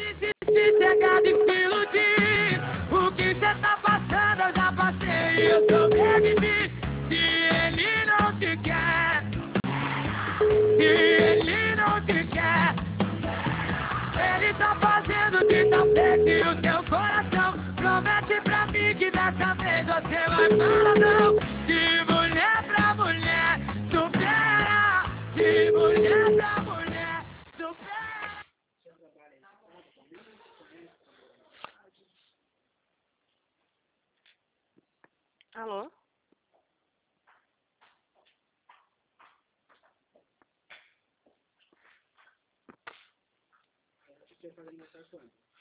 Se chegar e se iludir, o que cê tá passando eu já passei e eu sobrevivi. Se ele não te quer, se ele não te quer, ele tá fazendo de tapete o seu coração. Promete pra mim que dessa vez você vai falar não. De mulher pra mulher, supera. De mulher pra mulher, supera. Alô? Você faz aniversário quando?